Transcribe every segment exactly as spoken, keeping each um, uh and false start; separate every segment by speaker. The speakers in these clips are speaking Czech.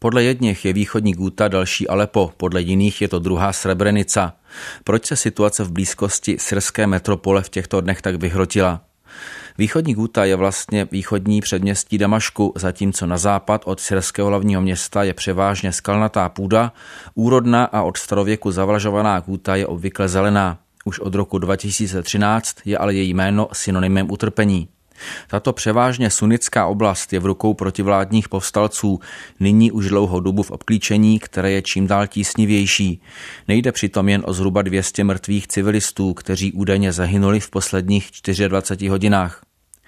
Speaker 1: Podle jedněch je východní Gúta další Alepo, podle jiných je to druhá Srebrenica. Proč se situace v blízkosti syrské metropole v těchto dnech tak vyhrotila? Východní Gúta je vlastně východní předměstí Damašku, zatímco na západ od syrského hlavního města je převážně skalnatá půda, úrodná a od starověku zavlažovaná Gúta je obvykle zelená. Už od roku dva tisíce třináct je ale její jméno synonymem utrpení. Tato převážně sunnická oblast je v rukou protivládních povstalců, nyní už dlouhou dobu v obklíčení, které je čím dál tísnivější. Nejde přitom jen o zhruba dvě stě mrtvých civilistů, kteří údajně zahynuli v posledních dvaceti čtyřech hodinách.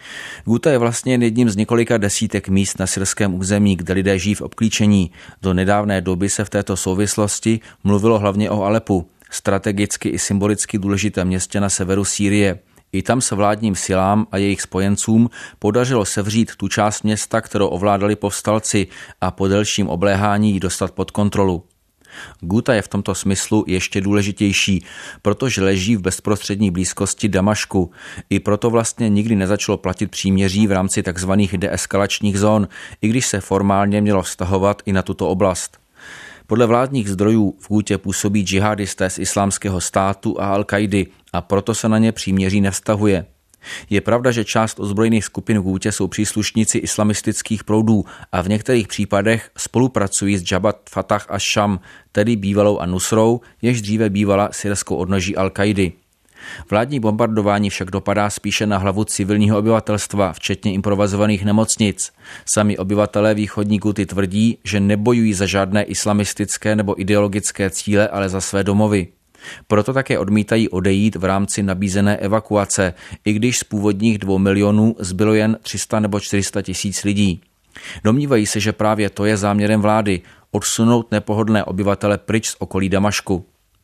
Speaker 1: Gúta je vlastně jen jedním z několika desítek míst na syrském území, kde lidé žijí v obklíčení. Do nedávné doby se v této souvislosti mluvilo hlavně o Alepu, strategicky i symbolicky důležitém městě na severu Sýrie. I tam se vládním silám a jejich spojencům podařilo sevřít tu část města, kterou ovládali povstalci, a po delším obléhání ji dostat pod kontrolu. Gúta je v tomto smyslu ještě důležitější, protože leží v bezprostřední blízkosti Damašku. I proto vlastně nikdy nezačalo platit příměří v rámci tzv. Deeskalačních zón, i když se formálně mělo vztahovat i na tuto oblast. Podle vládních zdrojů v Gútě působí džihadisté z Islámského státu a Al-Kaidy a proto se na ně příměří nevztahuje. Je pravda, že část ozbrojených skupin v Gútě jsou příslušníci islamistických proudů a v některých případech spolupracují s Jabhat Fatah ash-Sham, tedy bývalou An-Nusrou, jež dříve bývala syrskou odnoží Al-Kaidy. Vládní bombardování však dopadá spíše na hlavu civilního obyvatelstva, včetně improvizovaných nemocnic. Sami obyvatelé východní Gúty tvrdí, že nebojují za žádné islamistické nebo ideologické cíle, ale za své domovy. Proto také odmítají odejít v rámci nabízené evakuace, i když z původních dvou milionů zbylo jen tři sta nebo čtyři sta tisíc lidí. Domnívají se, že právě to je záměrem vlády, odsunout nepohodlné obyvatele pryč z okolí Damašku.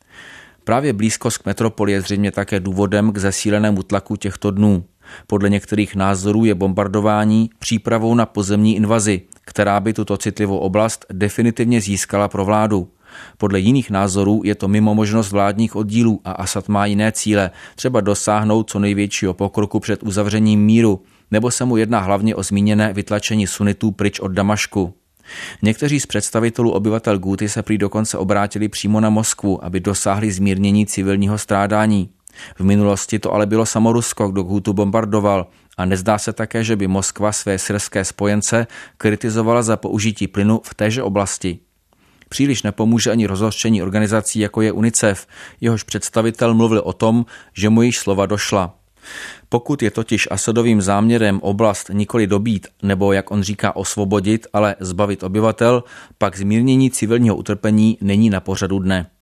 Speaker 1: Právě blízkost k metropoli je zřejmě také důvodem k zesílenému tlaku těchto dnů. Podle některých názorů je bombardování přípravou na pozemní invazi, která by tuto citlivou oblast definitivně získala pro vládu. Podle jiných názorů je to mimo možnost vládních oddílů a Asad má jiné cíle, třeba dosáhnout co největšího pokroku před uzavřením míru, nebo se mu jedná hlavně o zmíněné vytlačení sunitů pryč od Damašku. Někteří z představitelů obyvatel Gúty se prý dokonce obrátili přímo na Moskvu, aby dosáhli zmírnění civilního strádání. V minulosti to ale bylo samo Rusko, kdo Gútu bombardoval, a nezdá se také, že by Moskva své syrské spojence kritizovala za použití plynu v téže oblasti. Příliš nepomůže ani rozhořčení organizací, jako je UNICEF, jehož představitel mluvil o tom, že mu již slova došla. Pokud je totiž Asadovým záměrem oblast nikoli dobít, nebo jak on říká osvobodit, ale zbavit obyvatel, pak zmírnění civilního utrpení není na pořadu dne.